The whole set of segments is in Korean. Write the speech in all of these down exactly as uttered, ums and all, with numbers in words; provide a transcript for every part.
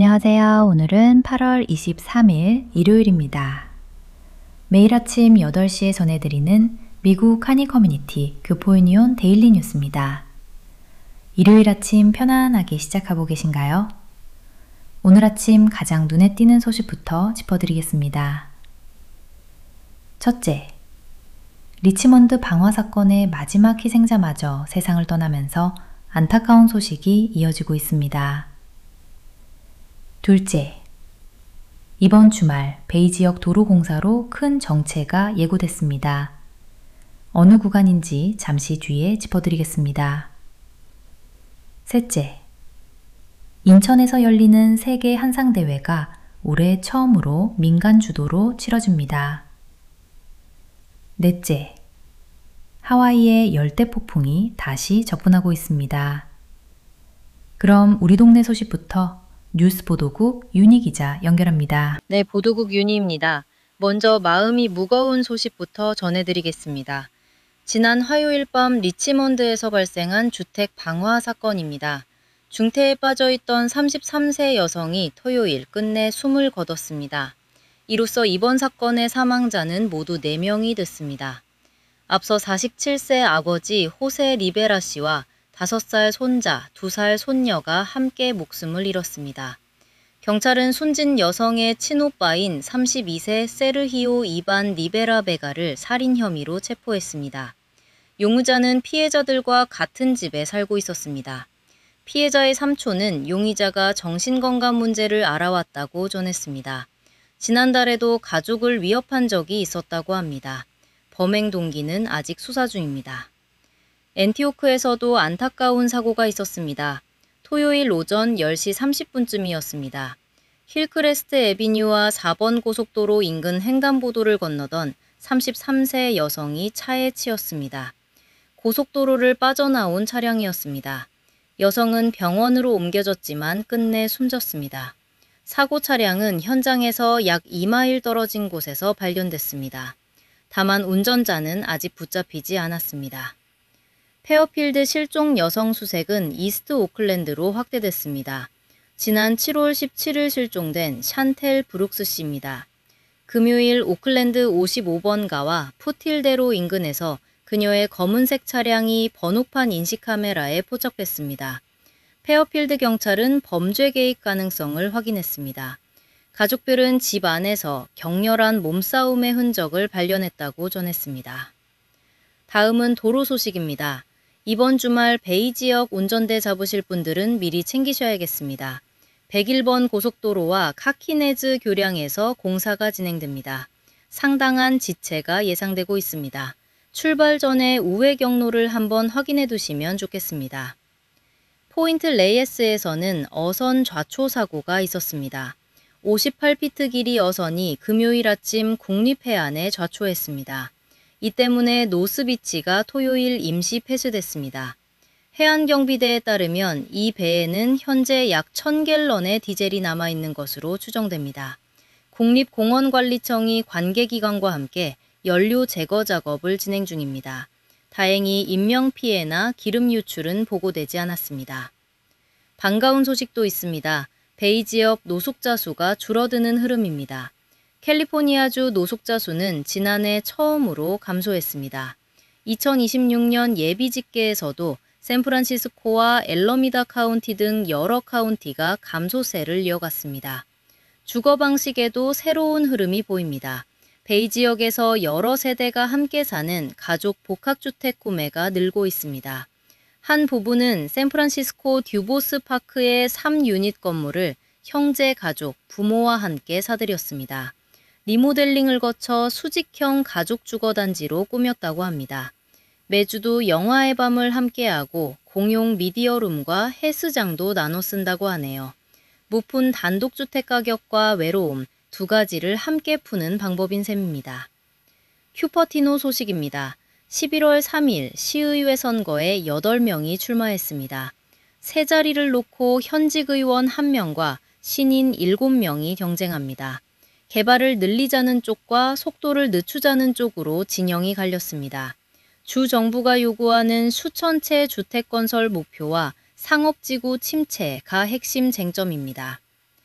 안녕하세요. 오늘은 팔월 이십삼일 일요일입니다. 매일 아침 여덟 시에 전해드리는 미국 한인 커뮤니티 교포유니온 데일리 뉴스입니다. 일요일 아침 편안하게 시작하고 계신가요? 오늘 아침 가장 눈에 띄는 소식부터 짚어드리겠습니다. 첫째, 리치먼드 방화 사건의 마지막 희생자마저 세상을 떠나면서 안타까운 소식이 이어지고 있습니다. 둘째, 이번 주말 베이 지역 도로 공사로 큰 정체가 예고됐습니다. 어느 구간인지 잠시 뒤에 짚어드리겠습니다. 셋째, 인천에서 열리는 세계 한상대회가 올해 처음으로 민간 주도로 치러집니다. 넷째, 하와이의 열대폭풍이 다시 접근하고 있습니다. 그럼 우리 동네 소식부터 뉴스 보도국 윤희 기자 연결합니다. 네, 보도국 윤희입니다. 먼저 마음이 무거운 소식부터 전해드리겠습니다. 지난 화요일 밤 리치먼드에서 발생한 주택 방화 사건입니다. 중태에 빠져있던 삼십삼 세 여성이 토요일 끝내 숨을 거뒀습니다. 이로써 이번 사건의 사망자는 모두 네 명이 됐습니다. 앞서 사십칠 세 아버지 호세 리베라 씨와 다섯 살 손자, 두 살 손녀가 함께 목숨을 잃었습니다. 경찰은 숨진 여성의 친오빠인 삼십이 세 세르히오 이반 리베라 베가를 살인 혐의로 체포했습니다. 용의자는 피해자들과 같은 집에 살고 있었습니다. 피해자의 삼촌은 용의자가 정신건강 문제를 알아왔다고 전했습니다. 지난달에도 가족을 위협한 적이 있었다고 합니다. 범행 동기는 아직 수사 중입니다. 엔티오크에서도 안타까운 사고가 있었습니다. 토요일 오전 열 시 삼십 분쯤이었습니다. 힐크레스트 애비뉴와 사 번 고속도로 인근 횡단보도를 건너던 삼십삼 세 여성이 차에 치였습니다. 고속도로를 빠져나온 차량이었습니다. 여성은 병원으로 옮겨졌지만 끝내 숨졌습니다. 사고 차량은 현장에서 약 이 마일 떨어진 곳에서 발견됐습니다. 다만 운전자는 아직 붙잡히지 않았습니다. 페어필드 실종 여성 수색은 이스트 오클랜드로 확대됐습니다. 지난 칠월 십칠일 실종된 샨텔 브룩스 씨입니다. 금요일 오클랜드 오십오 번가와 푸틸대로 인근에서 그녀의 검은색 차량이 번호판 인식카메라에 포착됐습니다. 페어필드 경찰은 범죄 개입 가능성을 확인했습니다. 가족들은 집 안에서 격렬한 몸싸움의 흔적을 발견했다고 전했습니다. 다음은 도로 소식입니다. 이번 주말 베이 지역 운전대 잡으실 분들은 미리 챙기셔야겠습니다. 백일 번 고속도로와 카키네즈 교량에서 공사가 진행됩니다. 상당한 지체가 예상되고 있습니다. 출발 전에 우회 경로를 한번 확인해 두시면 좋겠습니다. 포인트 레이에스에서는 어선 좌초 사고가 있었습니다. 오십팔 피트 길이 어선이 금요일 아침 국립해안에 좌초했습니다. 이 때문에 노스비치가 토요일 임시 폐쇄됐습니다. 해안경비대에 따르면 이 배에는 현재 약 천 갤런의 디젤이 남아있는 것으로 추정됩니다. 국립공원관리청이 관계기관과 함께 연료 제거 작업을 진행 중입니다. 다행히 인명피해나 기름 유출은 보고되지 않았습니다. 반가운 소식도 있습니다. 베이 지역 노숙자 수가 줄어드는 흐름입니다. 캘리포니아주 노숙자 수는 지난해 처음으로 감소했습니다. 이천이십육 년 예비 집계에서도 샌프란시스코와 엘러미다 카운티 등 여러 카운티가 감소세를 이어갔습니다. 주거 방식에도 새로운 흐름이 보입니다. 베이 지역에서 여러 세대가 함께 사는 가족 복합주택 구매가 늘고 있습니다. 한 부부는 샌프란시스코 듀보스 파크의 삼 유닛 건물을 형제 가족, 부모와 함께 사들였습니다. 리모델링을 거쳐 수직형 가족 주거단지로 꾸몄다고 합니다. 매주도 영화의 밤을 함께하고 공용 미디어룸과 헬스장도 나눠 쓴다고 하네요. 무푼 단독주택 가격과 외로움 두 가지를 함께 푸는 방법인 셈입니다. 큐퍼티노 소식입니다. 십일월 삼일 시의회 선거에 여덟 명이 출마했습니다. 세 자리를 놓고 현직 의원 한 명과 신인 일곱 명이 경쟁합니다. 개발을 늘리자는 쪽과 속도를 늦추자는 쪽으로 진영이 갈렸습니다. 주 정부가 요구하는 수천 채 주택 건설 목표와 상업지구 침체가 핵심 쟁점입니다.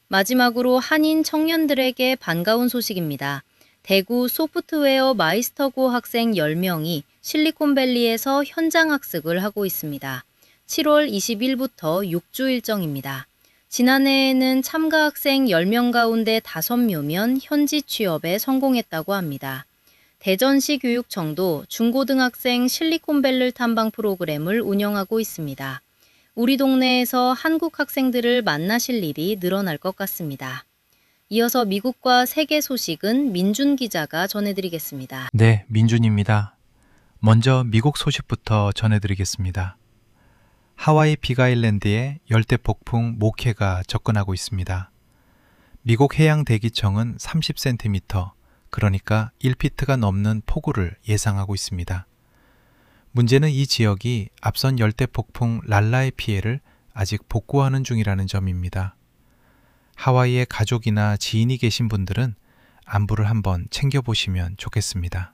마지막으로 한인 청년들에게 반가운 소식입니다. 대구 소프트웨어 마이스터고 학생 열 명이 실리콘밸리에서 현장 학습을 하고 있습니다. 칠월 이십일부터 육 주 일정입니다. 지난해에는 참가 학생 열 명 가운데 다섯 명면 현지 취업에 성공했다고 합니다. 대전시 교육청도 중고등학생 실리콘밸리 탐방 프로그램을 운영하고 있습니다. 우리 동네에서 한국 학생들을 만나실 일이 늘어날 것 같습니다. 이어서 미국과 세계 소식은 민준 기자가 전해드리겠습니다. 네, 민준입니다. 먼저 미국 소식부터 전해드리겠습니다. 하와이 빅아일랜드에 열대 폭풍 모케가 접근하고 있습니다. 미국 해양대기청은 삼십 센티미터, 그러니까 일 피트가 넘는 폭우를 예상하고 있습니다. 문제는 이 지역이 앞선 열대 폭풍 랄라의 피해를 아직 복구하는 중이라는 점입니다. 하와이에 가족이나 지인이 계신 분들은 안부를 한번 챙겨보시면 좋겠습니다.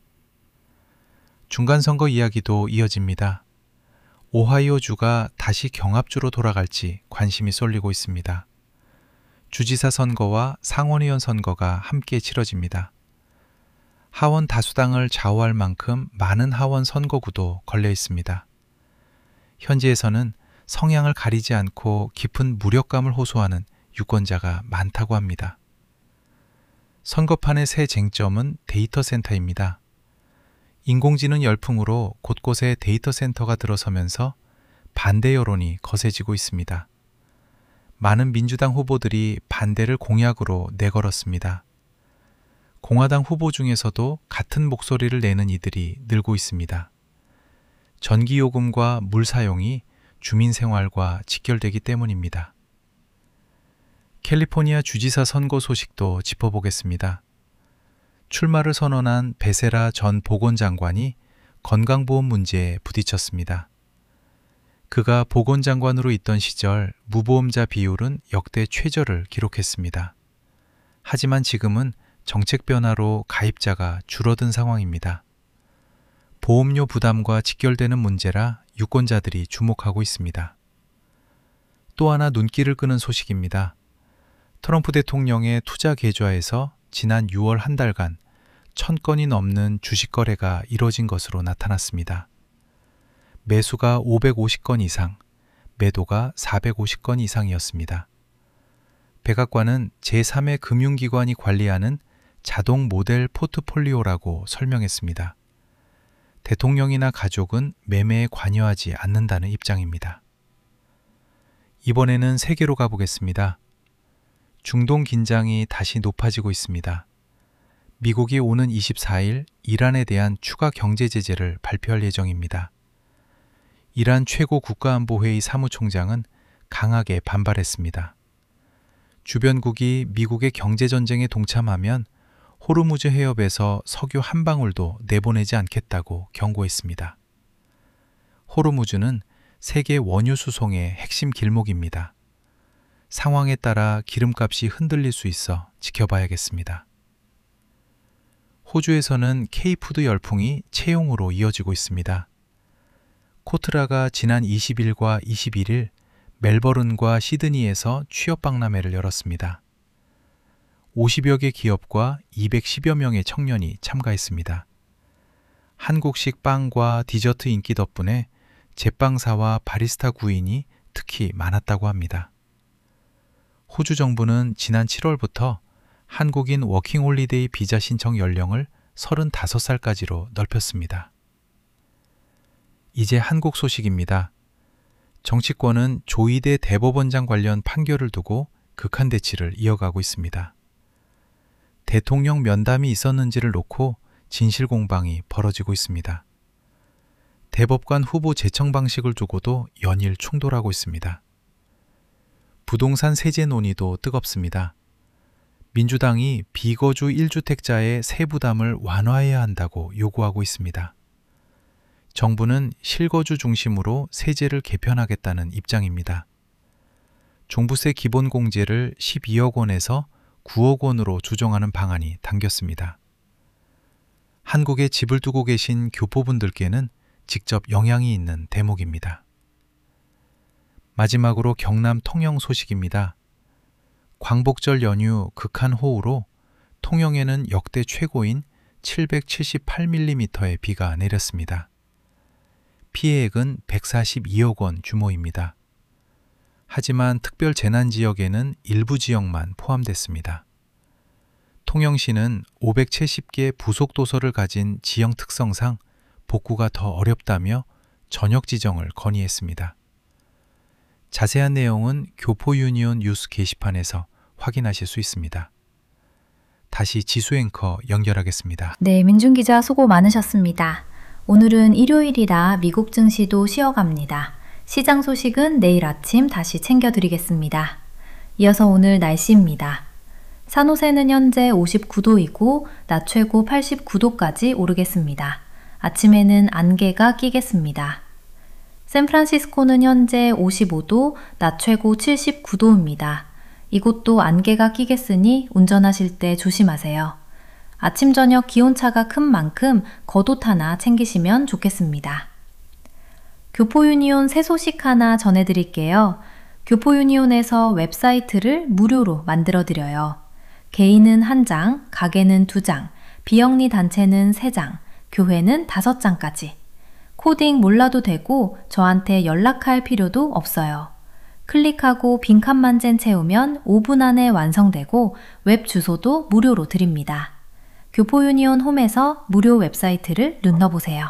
중간선거 이야기도 이어집니다. 오하이오주가 다시 경합주로 돌아갈지 관심이 쏠리고 있습니다. 주지사 선거와 상원의원 선거가 함께 치러집니다. 하원 다수당을 좌우할 만큼 많은 하원 선거구도 걸려 있습니다. 현지에서는 성향을 가리지 않고 깊은 무력감을 호소하는 유권자가 많다고 합니다. 선거판의 새 쟁점은 데이터 센터입니다. 인공지능 열풍으로 곳곳에 데이터 센터가 들어서면서 반대 여론이 거세지고 있습니다. 많은 민주당 후보들이 반대를 공약으로 내걸었습니다. 공화당 후보 중에서도 같은 목소리를 내는 이들이 늘고 있습니다. 전기요금과 물 사용이 주민 생활과 직결되기 때문입니다. 캘리포니아 주지사 선거 소식도 짚어보겠습니다. 출마를 선언한 베세라 전 보건장관이 건강보험 문제에 부딪혔습니다. 그가 보건장관으로 있던 시절 무보험자 비율은 역대 최저를 기록했습니다. 하지만 지금은 정책 변화로 가입자가 줄어든 상황입니다. 보험료 부담과 직결되는 문제라 유권자들이 주목하고 있습니다. 또 하나 눈길을 끄는 소식입니다. 트럼프 대통령의 투자 계좌에서 지난 유월 한 달간 천 건이 넘는 주식 거래가 이뤄진 것으로 나타났습니다. 매수가 오백오십 건 이상, 매도가 사백오십 건 이상이었습니다. 백악관은 제삼의 금융기관이 관리하는 자동 모델 포트폴리오라고 설명했습니다. 대통령이나 가족은 매매에 관여하지 않는다는 입장입니다. 이번에는 세계로 가보겠습니다. 중동 긴장이 다시 높아지고 있습니다. 미국이 오는 이십사 일 이란에 대한 추가 경제 제재를 발표할 예정입니다. 이란 최고 국가안보회의 사무총장은 강하게 반발했습니다. 주변국이 미국의 경제전쟁에 동참하면 호르무즈 해협에서 석유 한 방울도 내보내지 않겠다고 경고했습니다. 호르무즈는 세계 원유 수송의 핵심 길목입니다. 상황에 따라 기름값이 흔들릴 수 있어 지켜봐야겠습니다. 호주에서는 K푸드 열풍이 채용으로 이어지고 있습니다. 코트라가 지난 이십 일과 이십일 일 멜버른과 시드니에서 취업 박람회를 열었습니다. 오십여 개 기업과 이백십여 명의 청년이 참가했습니다. 한국식 빵과 디저트 인기 덕분에 제빵사와 바리스타 구인이 특히 많았다고 합니다. 호주 정부는 지난 칠월부터 한국인 워킹홀리데이 비자 신청 연령을 서른다섯 살까지로 넓혔습니다. 이제 한국 소식입니다. 정치권은 조이대 대법원장 관련 판결을 두고 극한 대치를 이어가고 있습니다. 대통령 면담이 있었는지를 놓고 진실 공방이 벌어지고 있습니다. 대법관 후보 제청 방식을 두고도 연일 충돌하고 있습니다. 부동산 세제 논의도 뜨겁습니다. 민주당이 비거주 일 주택자의 세부담을 완화해야 한다고 요구하고 있습니다. 정부는 실거주 중심으로 세제를 개편하겠다는 입장입니다. 종부세 기본공제를 십이억 원에서 구억 원으로 조정하는 방안이 당겼습니다. 한국에 집을 두고 계신 교포분들께는 직접 영향이 있는 대목입니다. 마지막으로 경남 통영 소식입니다. 광복절 연휴 극한 호우로 통영에는 역대 최고인 칠백칠십팔 밀리미터의 비가 내렸습니다. 피해액은 백사십이억 원 규모입니다. 하지만 특별 재난 지역에는 일부 지역만 포함됐습니다. 통영시는 오백칠십 개 부속 도서를 가진 지형 특성상 복구가 더 어렵다며 전역 지정을 건의했습니다. 자세한 내용은 교포 유니온 뉴스 게시판에서 확인하실 수 있습니다. 다시 지수 앵커 연결하겠습니다. 네, 민준 기자 수고 많으셨습니다. 오늘은 일요일이라 미국 증시도 쉬어갑니다. 시장 소식은 내일 아침 다시 챙겨드리겠습니다. 이어서 오늘 날씨입니다. 산호세는 현재 오십구 도이고 낮 최고 팔십구 도까지 오르겠습니다. 아침에는 안개가 끼겠습니다. 샌프란시스코는 현재 오십오 도, 낮 최고 칠십구 도입니다. 이곳도 안개가 끼겠으니 운전하실 때 조심하세요. 아침 저녁 기온차가 큰 만큼 겉옷 하나 챙기시면 좋겠습니다. 교포유니온 새 소식 하나 전해드릴게요. 교포유니온에서 웹사이트를 무료로 만들어드려요. 개인은 한 장, 가게는 두 장, 비영리 단체는 세 장, 교회는 다섯 장까지. 코딩 몰라도 되고 저한테 연락할 필요도 없어요. 클릭하고 빈칸만 젠 채우면 오 분 안에 완성되고 웹 주소도 무료로 드립니다. 교포유니온 홈에서 무료 웹사이트를 눌러보세요.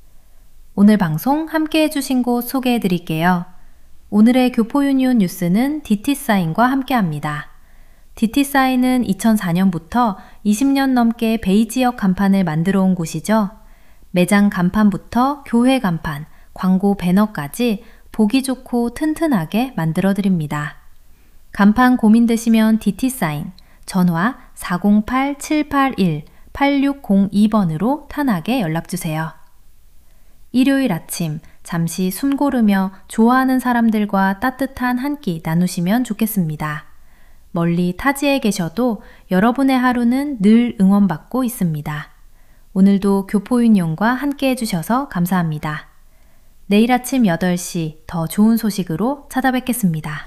오늘 방송 함께 해주신 곳 소개해 드릴게요. 오늘의 교포유니온 뉴스는 디티사인과 함께합니다. 디티사인은 이천사 년부터 이십 년 넘게 베이 지역 간판을 만들어 온 곳이죠. 매장 간판부터 교회 간판, 광고 배너까지 보기 좋고 튼튼하게 만들어 드립니다. 간판 고민되시면 디티사인, 전화 사공팔 칠팔일 팔육공이 번으로 편하게 연락주세요. 일요일 아침 잠시 숨 고르며 좋아하는 사람들과 따뜻한 한 끼 나누시면 좋겠습니다. 멀리 타지에 계셔도 여러분의 하루는 늘 응원받고 있습니다. 오늘도 교포유니온과 함께 해주셔서 감사합니다. 내일 아침 여덟 시 더 좋은 소식으로 찾아뵙겠습니다.